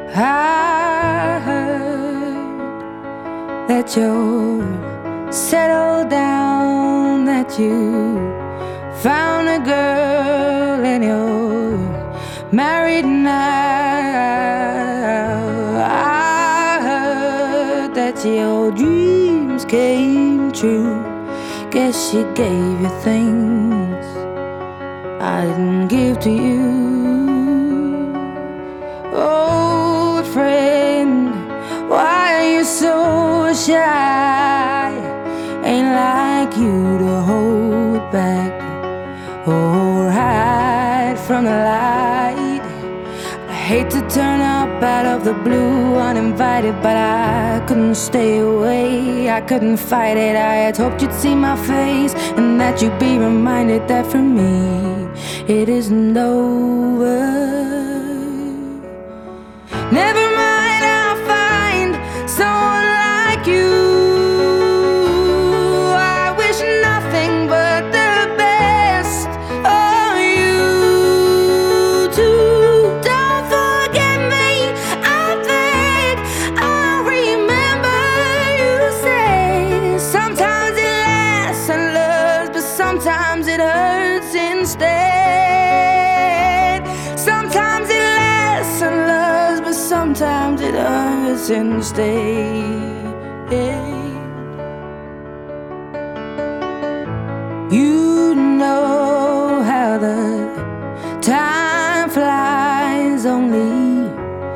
I heard that you're settled down, that you found a girl and you're married now. I heard that your dreams came true. Guess she gave you things I didn't give to you. Old friend, why are you so shy? Ain't like you to hold back or hide from the light. I hate to turn up out of the blue uninvited, but I couldn't stay away, I couldn't fight it. I had hoped you'd see my face and that you'd be reminded that for me it isn't over. Never mind, I'll find someone like you. I wish nothing but the best for you too. Don't forget me, I beg. I remember you say sometimes it lasts and loves, but sometimes it hurts instead. Sometimes it lasts and loves, but sometimes it hurts instead. You know how the time flies. Only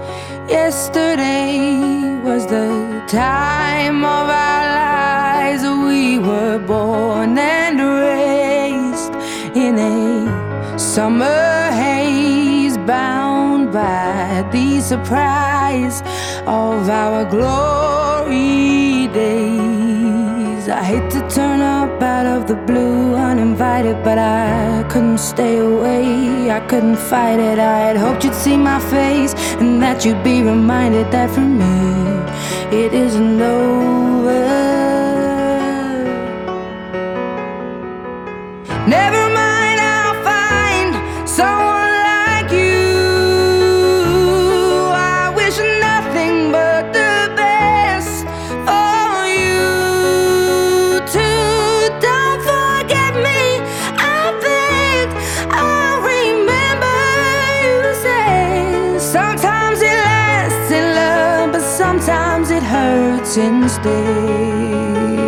yesterday was the time of our lives. We were born and raised in a summer haze, bound by the surprise of our glory days. I hate to turn up out of the blue uninvited, but I couldn't stay away, I couldn't fight it. I had hoped you'd see my face and that you'd be reminded that for me it isn't over. Never mind, I'll find someone like you. I wish nothing but the best for you too. Don't forget me, I beg. I remember you say sometimes it lasts in love, but sometimes it hurts instead.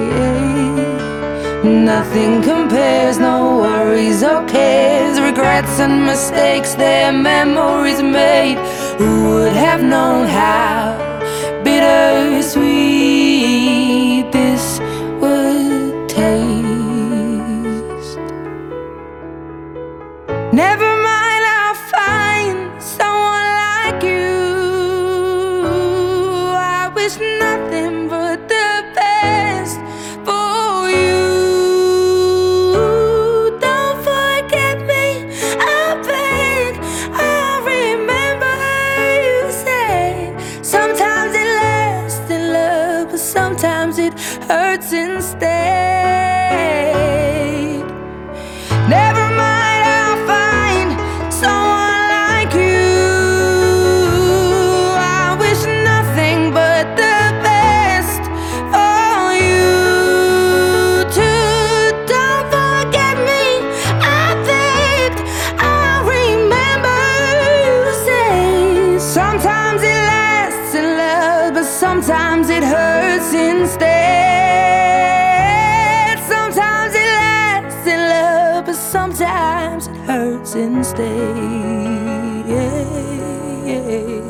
Nothing compares, no worries or cares, regrets and mistakes, their memories made. Who would have known how bittersweet this would taste? Never mind, I'll find someone like you. I wish nothing but the best for you. Don't forget me, I beg. I remember you said sometimes it lasts in love, but sometimes it hurts instead. Never mind, I'll find someone like you. I wish nothing but the best for you too. Don't forget me, I beg. I remember you say sometimes it lasts in love, but sometimes it hurts instead. Sometimes it lasts in love, but sometimes it hurts instead.